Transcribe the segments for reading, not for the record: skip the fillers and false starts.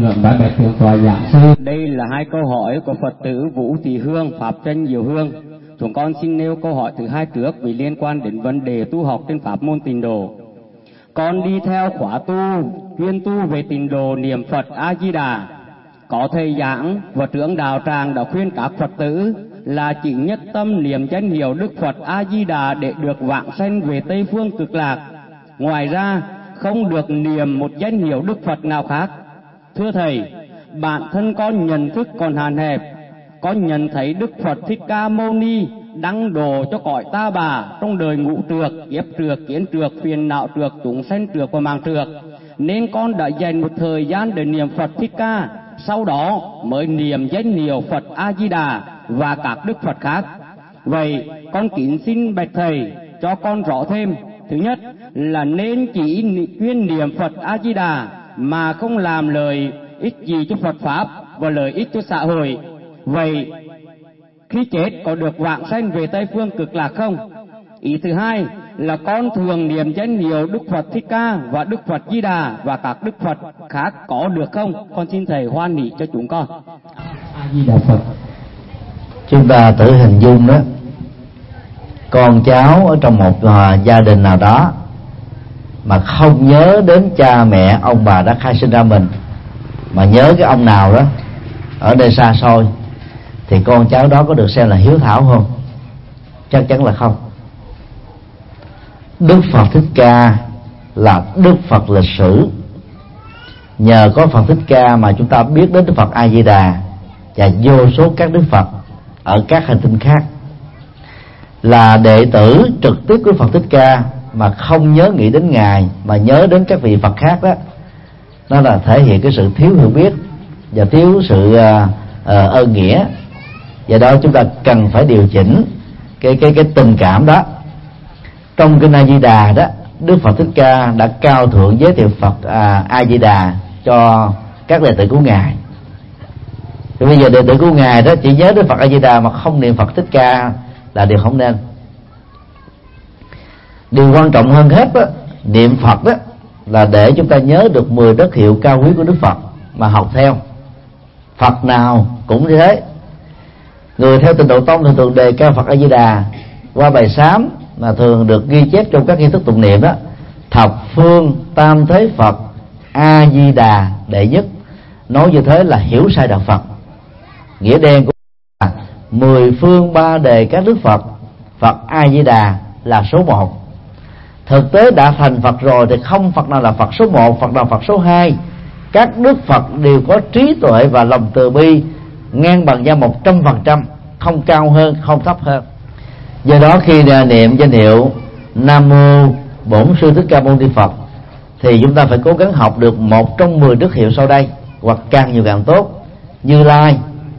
Bái bạch thượng tọa giảng sư. Đây là hai câu hỏi của Phật tử Vũ Thị Hương, Pháp Tranh Diệu Hương. Chúng con xin nêu câu hỏi thứ hai trước vì liên quan đến vấn đề tu học trên pháp môn Tịnh Độ. Con đi theo khóa tu, chuyên tu về Tịnh Độ niệm Phật A Di Đà. Có thầy giảng và trưởng đạo tràng đã khuyên các Phật tử là chỉ nhất tâm niệm danh hiệu Đức Phật A Di Đà để được vãng sanh về Tây phương Cực Lạc. Ngoài ra không được niệm một danh hiệu Đức Phật nào khác. Thưa thầy, bản thân con nhận thức còn hạn hẹp. Con nhận thấy Đức Phật Thích Ca Mâu Ni đăng độ cho cõi ta bà trong đời ngũ trược, kiếp trược, kiến trược, phiền não trược, chúng sanh trược và mạng trược, nên con đã dành một thời gian để niệm Phật Thích Ca, sau đó mới niệm danh hiệu Phật A Di Đà và các Đức Phật khác. Vậy con kính xin bạch thầy cho con rõ thêm. Thứ nhất là nên chỉ chuyên niệm Phật A Di Đà mà không làm lợi ích gì cho Phật pháp và lợi ích cho xã hội. Vậy khi chết có được vãng sanh về Tây phương Cực Lạc không? Ý thứ hai là con thường niệm danh hiệu Đức Phật Thích Ca và Đức Phật Di Đà và các Đức Phật khác có được không? Con xin thầy hoan hỷ cho chúng con. A Di Đà Phật. Chúng ta thử hình dung đó, con cháu ở trong một gia đình nào đó mà không nhớ đến cha mẹ ông bà đã khai sinh ra mình, mà nhớ cái ông nào đó ở nơi xa xôi, thì con cháu đó có được xem là hiếu thảo không? Chắc chắn là không. Đức Phật Thích Ca là Đức Phật lịch sử. Nhờ có Phật Thích Ca mà chúng ta biết đến Đức Phật A Di Đà và vô số các Đức Phật ở các hành tinh khác. Là đệ tử trực tiếp của Phật Thích Ca mà không nhớ nghĩ đến Ngài mà nhớ đến các vị Phật khác đó, nó là thể hiện cái sự thiếu hiểu biết và thiếu sự ơn nghĩa. Do đó chúng ta cần phải điều chỉnh cái tình cảm đó. Trong kinh A Di Đà đó, Đức Phật Thích Ca đã cao thượng giới thiệu Phật A Di Đà cho các đệ tử của Ngài. Thì bây giờ đệ tử của Ngài đó chỉ nhớ đến Phật A Di Đà mà không niệm Phật Thích Ca là điều không nên. Điều quan trọng hơn hết đó, niệm Phật đó là để chúng ta nhớ được 10 đất hiệu cao quý của Đức Phật mà học theo. Phật nào cũng như thế. Người theo Tịnh Độ Tông thường đề cao Phật A Di Đà qua bài sám mà thường được ghi chép trong các nghi thức tụng niệm đó: thập phương tam thế Phật A Di Đà đệ nhất. Nói như thế là hiểu sai đạo Phật. Nghĩa đen của là 10 phương ba đề các Đức Phật, Phật A Di Đà là số 1. Thực tế đã thành Phật rồi thì không Phật nào là Phật số 1, Phật nào Phật số 2. Các Đức Phật đều có trí tuệ và lòng từ bi ngang bằng nhau 100%, không cao hơn, không thấp hơn. Do đó khi niệm danh hiệu Nam Mô Bổn Sư Thích Ca Mâu Ni Phật thì chúng ta phải cố gắng học được một trong 10 đức hiệu sau đây, hoặc càng nhiều càng tốt: Như Lai,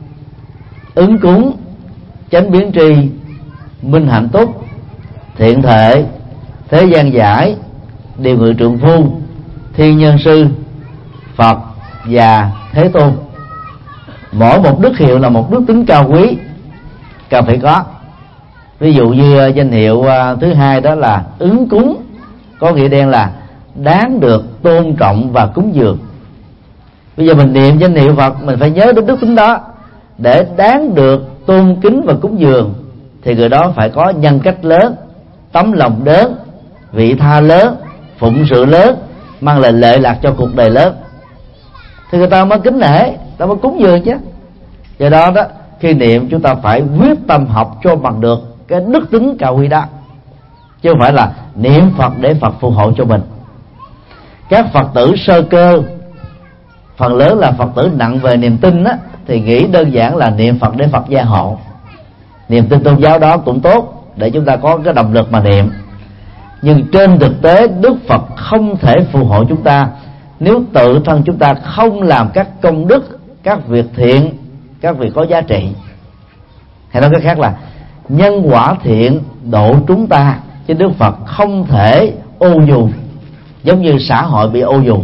ứng cúng, chánh biến tri, minh hạnh túc, thiện thể, thế gian giải, điều ngự trượng phu, thiên nhân sư, Phật và Thế Tôn. Mỗi một đức hiệu là một đức tính cao quý cần phải có. Ví dụ như danh hiệu thứ hai đó là ứng cúng, có nghĩa đen là đáng được tôn trọng và cúng dường. Bây giờ mình niệm danh hiệu Phật, mình phải nhớ đến đức tính đó. Để đáng được tôn kính và cúng dường thì người đó phải có nhân cách lớn, tấm lòng lớn, vị tha lớn, phụng sự lớn, mang lại lợi lạc cho cuộc đời lớn, thì người ta mới kính nể, ta mới cúng dường chứ. Do đó đó, khi niệm chúng ta phải quyết tâm học cho bằng được cái đức tính cao quý đó, chứ không phải là niệm Phật để Phật phù hộ cho mình. Các Phật tử sơ cơ, phần lớn là Phật tử nặng về niềm tin á, thì nghĩ đơn giản là niệm Phật để Phật gia hộ. Niềm tin tôn giáo đó cũng tốt để chúng ta có cái động lực mà niệm, nhưng trên thực tế Đức Phật không thể phù hộ chúng ta nếu tự thân chúng ta không làm các công đức, các việc thiện, các việc có giá trị. Hay nói cách khác là nhân quả thiện độ chúng ta, chứ Đức Phật không thể ô dù giống như xã hội bị ô dù.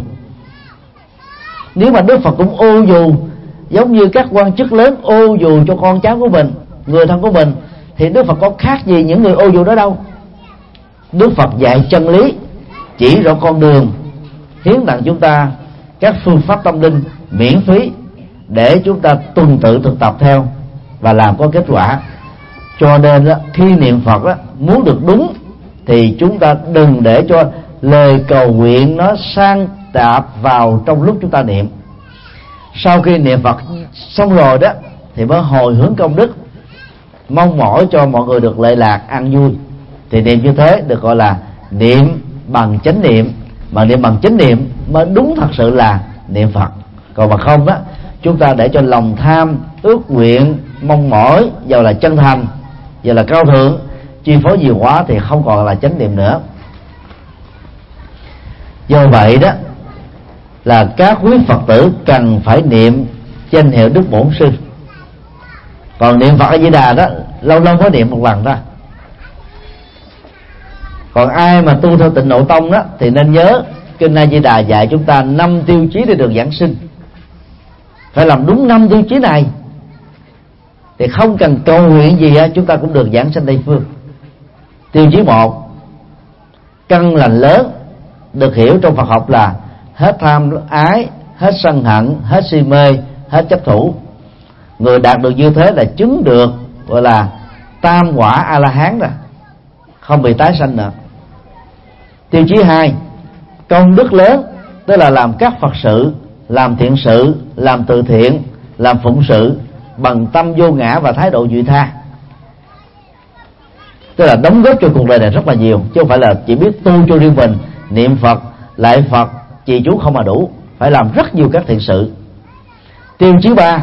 Nếu mà Đức Phật cũng ô dù giống như các quan chức lớn ô dù cho con cháu của mình, người thân của mình, thì Đức Phật có khác gì những người ô dù đó đâu. Đức Phật dạy chân lý, chỉ rõ con đường, hiến tặng chúng ta các phương pháp tâm linh miễn phí để chúng ta tuần tự thực tập theo và làm có kết quả. Cho nên đó, khi niệm Phật đó, muốn được đúng thì chúng ta đừng để cho lời cầu nguyện nó sang tạp vào trong lúc chúng ta niệm. Sau khi niệm Phật xong rồi đó thì mới hồi hướng công đức, mong mỏi cho mọi người được lệ lạc an vui. Thì niệm như thế được gọi là niệm bằng chánh niệm, mà niệm bằng chánh niệm mới đúng thật sự là niệm Phật. Còn mà không đó, chúng ta để cho lòng tham, ước nguyện, mong mỏi, dù là chân thành, dù là cao thượng, chi phối nhiều quá thì không còn là chánh niệm nữa. Do vậy đó là các quý Phật tử cần phải niệm danh hiệu Đức Bổn Sư. Còn niệm Phật A Di Đà đó lâu lâu mới niệm một lần thôi. Còn ai mà tu theo Tịnh Độ Tông đó thì nên nhớ kinh A Di Đà dạy chúng ta 5 tiêu chí để được giảng sinh. Phải làm đúng 5 tiêu chí này thì không cần cầu nguyện gì chúng ta cũng được giảng sanh Tây Phương. Tiêu chí 1, căn lành lớn, được hiểu trong Phật học là hết tham ái, hết sân hận, hết si mê, hết chấp thủ. Người đạt được như thế là chứng được gọi là tam quả A La Hán rồi, không bị tái sanh nữa. Tiêu chí 2, công đức lớn, tức là làm các Phật sự, làm thiện sự, làm từ thiện, làm phụng sự bằng tâm vô ngã và thái độ vị tha. Tức là đóng góp cho cuộc đời này rất là nhiều, chứ không phải là chỉ biết tu cho riêng mình, niệm Phật, lạy Phật, trì chú không mà đủ, phải làm rất nhiều các thiện sự. Tiêu chí 3,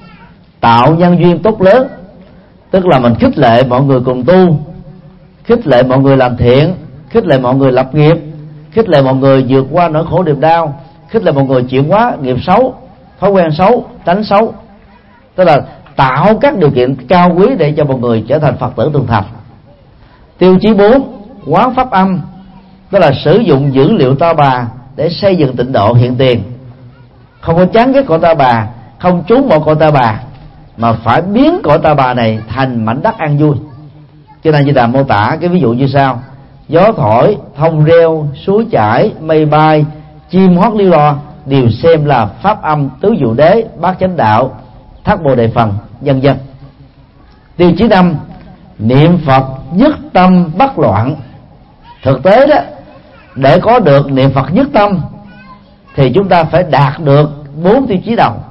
tạo nhân duyên tốt lớn, tức là mình khích lệ mọi người cùng tu, khích lệ mọi người làm thiện, khích lệ mọi người lập nghiệp, khích lệ mọi người vượt qua nỗi khổ niềm đau, khích lệ mọi người chuyển hóa nghiệp xấu, thói quen xấu, tánh xấu. Tức là tạo các điều kiện cao quý để cho mọi người trở thành Phật tử tương thành. Tiêu chí 4, quán pháp âm, tức là sử dụng dữ liệu Ta Bà để xây dựng tịnh độ hiện tiền. Không có chán ghét cõi Ta Bà, không trốn bỏ cõi Ta Bà, mà phải biến cõi Ta Bà này thành mảnh đất an vui. Cho nên Di Đà mô tả cái ví dụ như sau: gió thổi, thông reo, suối chảy, mây bay, chim hót líu lo đều xem là pháp âm tứ diệu đế, bát chánh đạo, thất bồ đề phần, vân vân. Tiêu chí 5, niệm Phật nhất tâm bất loạn. Thực tế đó, để có được niệm Phật nhất tâm thì chúng ta phải đạt được 4 tiêu chí đầu,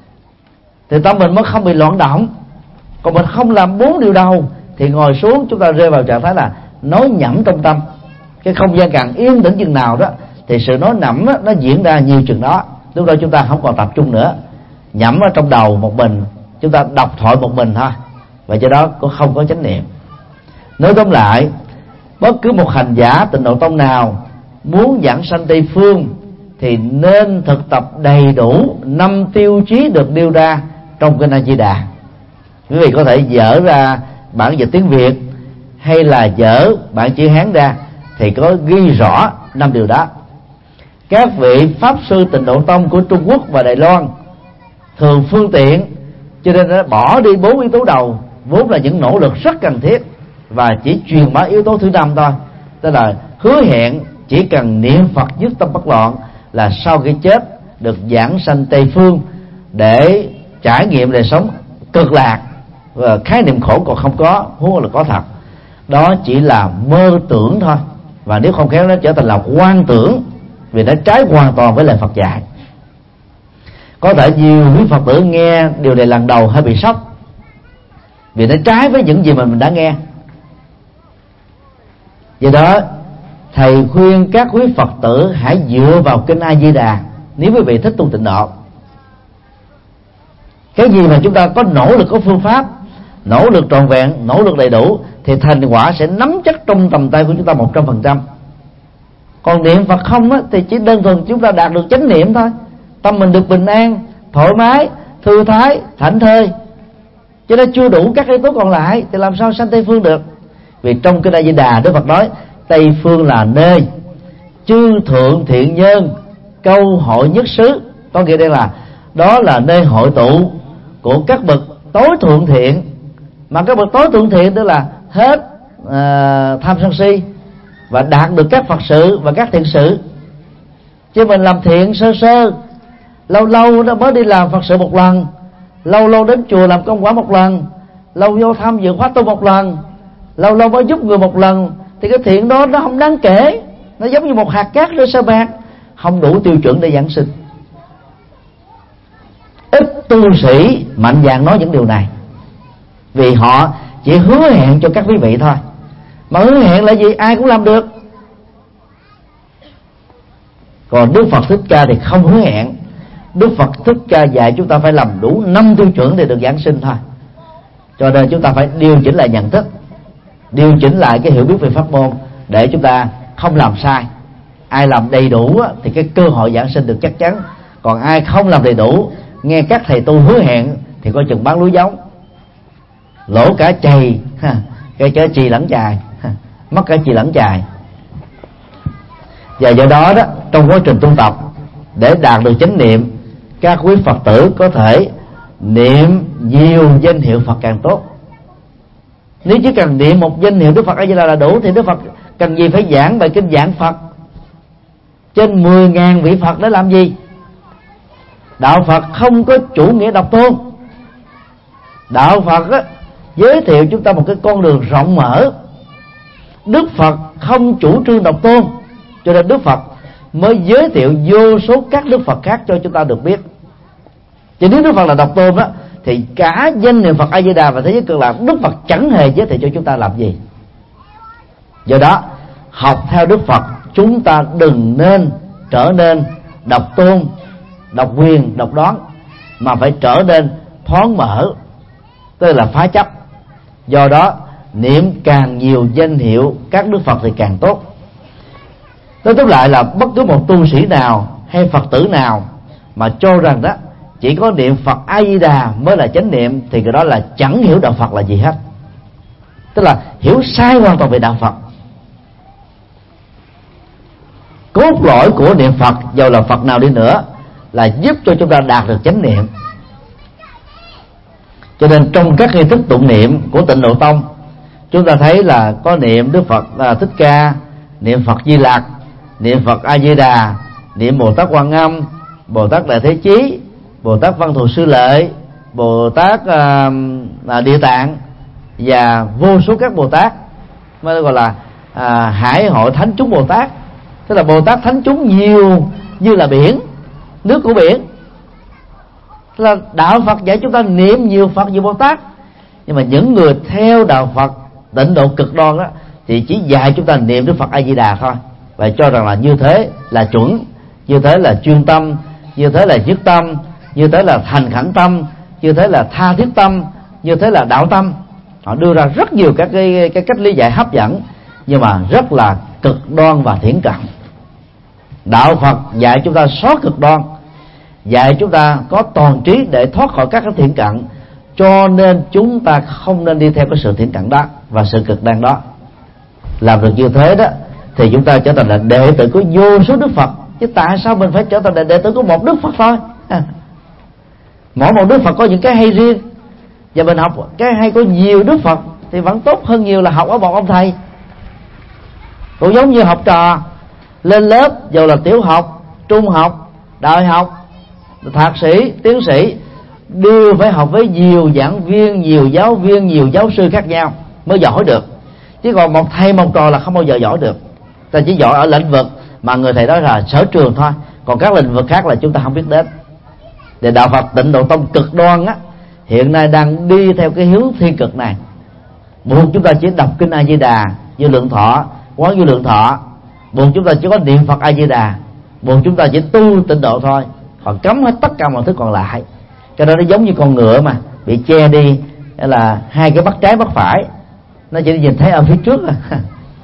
thì tâm mình mới không bị loạn động. Còn mình không làm 4 điều đầu thì ngồi xuống chúng ta rơi vào trạng thái là nói nhẩm trong tâm. Cái không gian càng yên tĩnh chừng nào đó thì sự nói nhẩm nó diễn ra nhiều chừng đó. Lúc đó chúng ta không còn tập trung nữa, nhẩm ở trong đầu một mình, chúng ta đọc thoại một mình thôi, và do đó cũng không có chánh niệm. Nói tóm lại, bất cứ một hành giả Tịnh Độ Tông nào muốn giảng sanh Tây Phương thì nên thực tập đầy đủ 5 tiêu chí được nêu ra trong kinh A Di Đà. Quý vị có thể dở ra bản dịch tiếng Việt hay là dở bản chữ Hán ra thì có ghi rõ 5 điều đó. Các vị pháp sư Tịnh Độ Tông của Trung Quốc và Đài Loan thường phương tiện, cho nên đã bỏ đi 4 yếu tố đầu, vốn là những nỗ lực rất cần thiết, và chỉ truyền bá yếu tố thứ 5 thôi, tức là hứa hẹn chỉ cần niệm Phật nhất tâm bất loạn là sau khi chết được giảng sanh Tây Phương để trải nghiệm đời sống cực lạc, và khái niệm khổ còn không có, huống là có thật. Đó chỉ là mơ tưởng thôi, và nếu không khéo nó trở thành là quan tưởng, vì nó trái hoàn toàn với lời Phật dạy. Có thể nhiều quý Phật tử nghe điều này lần đầu hơi bị sốc, vì nó trái với những gì mà mình đã nghe. Do đó thầy khuyên các quý Phật tử hãy dựa vào kinh A Di Đà nếu quý vị thích tu tịnh độ. Cái gì mà chúng ta có nỗ lực, có phương pháp, nỗ lực trọn vẹn, nỗ lực đầy đủ thì thành quả sẽ nắm chắc trong tầm tay của chúng ta 100%. Còn niệm Phật không á, thì chỉ đơn thuần chúng ta đạt được chánh niệm thôi, tâm mình được bình an, thoải mái, thư thái, thảnh thơi, cho nên chưa đủ các yếu tố còn lại thì làm sao sanh Tây Phương được. Vì trong kinh A Di Đà Đức Phật nói Tây Phương là nơi chư thượng thiện nhân câu hội nhất xứ, có nghĩa đây là đó là nơi hội tụ của các bậc tối thượng thiện. Mà các bậc tối thượng thiện tức là hết tham sân si và đạt được các Phật sự và các thiện sự. Chứ mình làm thiện sơ sơ, lâu lâu nó mới đi làm Phật sự một lần, lâu lâu đến chùa làm công quả một lần, lâu vô tham dự khóa tu một lần, lâu lâu mới giúp người một lần, thì cái thiện đó nó không đáng kể. Nó giống như một hạt cát rơi sa bạc, không đủ tiêu chuẩn để giảng sinh. Ít tu sĩ mạnh dạn nói những điều này, vì họ chỉ hứa hẹn cho các quý vị thôi. Mà hứa hẹn là gì? Ai cũng làm được. Còn Đức Phật Thích Ca thì không hứa hẹn. Đức Phật Thích Ca dạy chúng ta phải làm đủ 5 tiêu chuẩn để được giảng sinh thôi. Cho nên chúng ta phải điều chỉnh lại nhận thức, điều chỉnh lại cái hiểu biết về pháp môn, để chúng ta không làm sai. Ai làm đầy đủ thì cái cơ hội giảng sinh được chắc chắn. Còn ai không làm đầy đủ, nghe các thầy tu hứa hẹn, thì coi chừng bán lúa giống, lỗ cả chày, cái cả chì lẫn chài, mất cả chì lẫn chài. Và do đó trong quá trình tu tập để đạt được chánh niệm, các quý Phật tử có thể niệm nhiều danh hiệu Phật càng tốt. Nếu chỉ cần niệm một danh hiệu Đức Phật A Di Đà là đủ, thì Đức Phật cần gì phải giảng bài kinh giảng Phật trên 10.000 vị Phật để làm gì? Đạo Phật không có chủ nghĩa độc tôn. Đạo Phật giới thiệu chúng ta một cái con đường rộng mở. Đức Phật không chủ trương độc tôn, cho nên Đức Phật mới giới thiệu vô số các Đức Phật khác cho chúng ta được biết. Chứ nếu Đức Phật là độc tôn đó, thì cả danh niệm Phật A Di Đà và thế giới cực lạc Đức Phật chẳng hề giới thiệu cho chúng ta làm gì. Do đó học theo Đức Phật, chúng ta đừng nên trở nên độc tôn, độc quyền, độc đoán, mà phải trở nên thoáng mở, tức là phá chấp. Do đó niệm càng nhiều danh hiệu các Đức Phật thì càng tốt. Nói tóm lại là bất cứ một tu sĩ nào hay Phật tử nào mà cho rằng đó chỉ có niệm Phật A Di Đà mới là chánh niệm, thì cái đó là chẳng hiểu đạo Phật là gì hết, tức là hiểu sai hoàn toàn về đạo Phật. Cốt lõi của niệm Phật, dầu là Phật nào đi nữa, là giúp cho chúng ta đạt được chánh niệm. Cho nên trong các nghi thức tụng niệm của Tịnh Độ Tông, chúng ta thấy là có niệm Đức Phật Thích Ca, niệm Phật Di Lặc, niệm Phật A Di Đà, niệm Bồ Tát Quan Âm, Bồ Tát Đại Thế Chí, Bồ Tát Văn Thù Sư Lợi, Bồ Tát Địa Tạng, và vô số các Bồ Tát, mới gọi là Hải Hội Thánh Chúng Bồ Tát. Tức là Bồ Tát Thánh Chúng nhiều như là biển, nước của biển. Tức là đạo Phật dạy chúng ta niệm nhiều Phật, nhiều Bồ Tát. Nhưng mà những người theo đạo Phật Tịnh độ cực đoan đó thì chỉ dạy chúng ta niệm Đức Phật A Di Đà thôi, và cho rằng là như thế là chuẩn, như thế là chuyên tâm, như thế là nhất tâm, như thế là thành khẩn tâm, như thế là tha thiết tâm, như thế là đạo tâm. Họ đưa ra rất nhiều các cái cách lý giải hấp dẫn, nhưng mà rất là cực đoan và thiển cận. Đạo Phật dạy chúng ta xóa cực đoan, dạy chúng ta có toàn trí để thoát khỏi các cái thiển cận. Cho nên chúng ta không nên đi theo cái sự thiển cận đó và sự cực đoan đó. Làm được như thế đó thì chúng ta trở thành là đệ tử của vô số Đức Phật. Chứ tại sao mình phải trở thành là đệ tử của một Đức Phật thôi? Mỗi một Đức Phật có những cái hay riêng, và mình học cái hay của nhiều Đức Phật thì vẫn tốt hơn nhiều là học ở một ông thầy. Cũng giống như học trò lên lớp, dù là tiểu học, trung học, đại học, thạc sĩ, tiến sĩ, đều phải học với nhiều giảng viên, nhiều giáo viên, nhiều giáo sư khác nhau mới giỏi được. Chứ còn một thầy một trò là không bao giờ giỏi được. Ta chỉ giỏi ở lĩnh vực mà người thầy đó là sở trường thôi, còn các lĩnh vực khác là chúng ta không biết đến. Để đạo Phật Tịnh Độ Tông cực đoan á, hiện nay đang đi theo cái hướng thiên cực này. Buộc chúng ta chỉ đọc kinh A Di Đà, Vô Lượng Thọ, Quán Vô Lượng Thọ. Buộc chúng ta chỉ có niệm Phật A Di Đà. Buộc chúng ta chỉ tu tịnh độ thôi, còn cấm hết tất cả mọi thứ còn lại. Cho nên nó giống như con ngựa mà bị che đi, là hai cái mắt trái mắt phải, nó chỉ nhìn thấy ở phía trước à.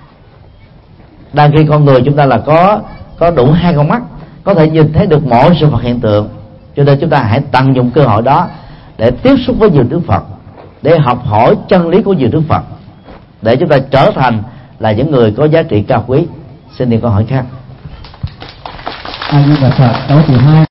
Đang khi con người chúng ta là có đủ hai con mắt, có thể nhìn thấy được mọi sự vật hiện tượng. Cho nên chúng ta hãy tận dụng cơ hội đó để tiếp xúc với nhiều Đức Phật, để học hỏi chân lý của nhiều Đức Phật, để chúng ta trở thành là những người có giá trị cao quý. Xin đi câu hỏi khác. Câu thứ 2.